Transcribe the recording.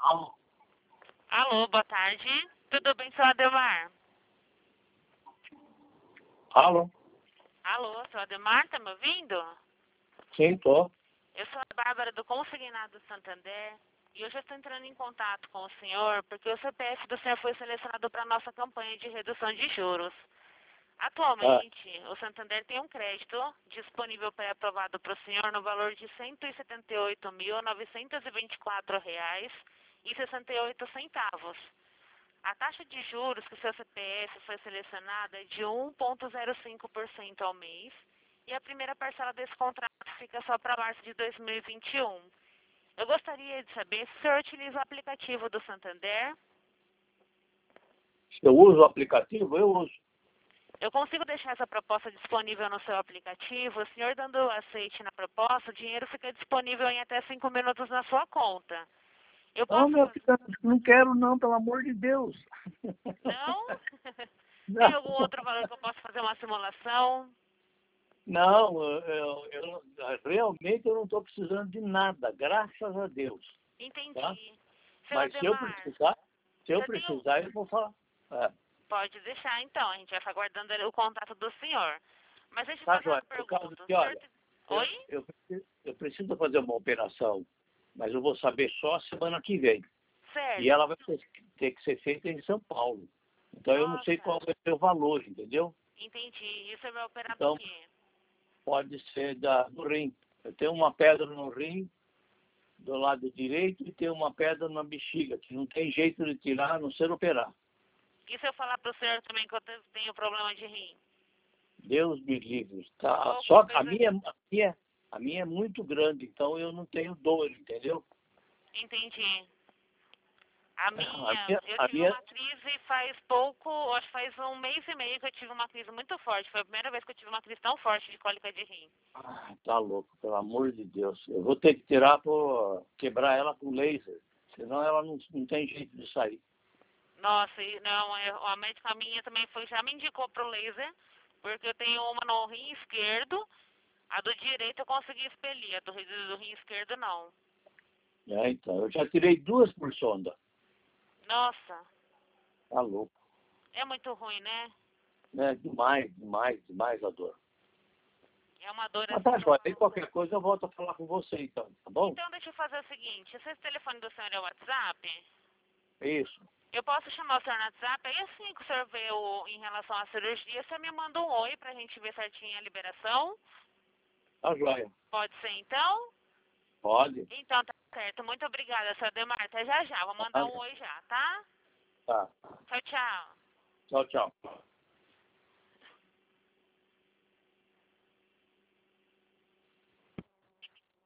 Alô? Alô, boa tarde. Tudo bem, seu Ademar? Alô? Alô, seu Ademar, tá me ouvindo? Sim, tô. Eu sou a Bárbara do Consignado Santander e hoje eu estou entrando em contato com o senhor porque o CPF do senhor foi selecionado para a nossa campanha de redução de juros. Atualmente, o Santander tem um crédito disponível pré-aprovado para o senhor no valor de R$ 178.924,68. A taxa de juros que o seu CPF foi selecionada é de 1,05% ao mês e a primeira parcela desse contrato fica só para março de 2021. Eu gostaria de saber se o senhor utiliza o aplicativo do Santander. Se eu uso o aplicativo, eu uso. Eu consigo deixar essa proposta disponível no seu aplicativo. O senhor dando aceite na proposta, o dinheiro fica disponível em até 5 minutos na sua conta. Eu Não, posso... meu filho, não quero não, pelo amor de Deus. Não? Tem Não, algum outro valor que eu possa fazer uma simulação? não realmente eu não estou precisando de nada, graças a Deus. Entendi. Tá? Seu Mas se eu Ademar, precisar, eu vou falar. É, pode deixar então, a gente vai ficar aguardando o contato do senhor. Mas deixa eu tá, fazer uma Joia? Por causa pergunta. O que, senhor... olha, Oi? eu preciso fazer uma operação, mas eu vou saber só semana que vem. E Certo. ela vai ter que ser feita em São Paulo. Então eu não sei qual Nossa, vai ser o valor, entendeu? entendi. Isso vai operar do Então quê? pode ser do rim. Eu tenho uma pedra no rim do lado direito e tenho uma pedra na bexiga, que não tem jeito de tirar a não ser operar. E se eu falar pro senhor também que eu tenho problema de rim? Deus me livre. Tá? Oh, que Só coisa... a minha é muito grande, então eu não tenho dor, entendeu? Entendi. A A minha, minha, eu a tive minha uma crise faz pouco, acho que faz um mês e meio que eu tive uma crise muito forte. Foi a primeira vez que eu tive uma crise tão forte de cólica de rim. tá louco, pelo amor de Deus. Eu vou ter que tirar por quebrar ela com laser, senão ela não tem jeito de sair. Nossa, e não, a médica minha também foi, já me indicou pro laser, porque eu tenho uma no rim esquerdo, a do direito eu consegui expelir, a do rim esquerdo não. Então, eu já tirei 2 por sonda. Nossa, Tá louco. é muito ruim, né? É demais a dor. É uma dor Mas tá assim. jóia. Aí qualquer coisa eu volto a falar com você então, tá bom? Então deixa eu fazer o seguinte, esse telefone do senhor é o WhatsApp? Isso. Eu posso chamar o senhor no WhatsApp, aí assim que o senhor vê em relação à cirurgia, você me manda um oi pra gente ver certinho a liberação. Tá jóia. Pode ser então? Pode. Então tá certo. Muito obrigada, senhor Demar. Até já já. Vou mandar Tá. um oi já, tá? Tá. Tchau, tchau. Tchau, tchau.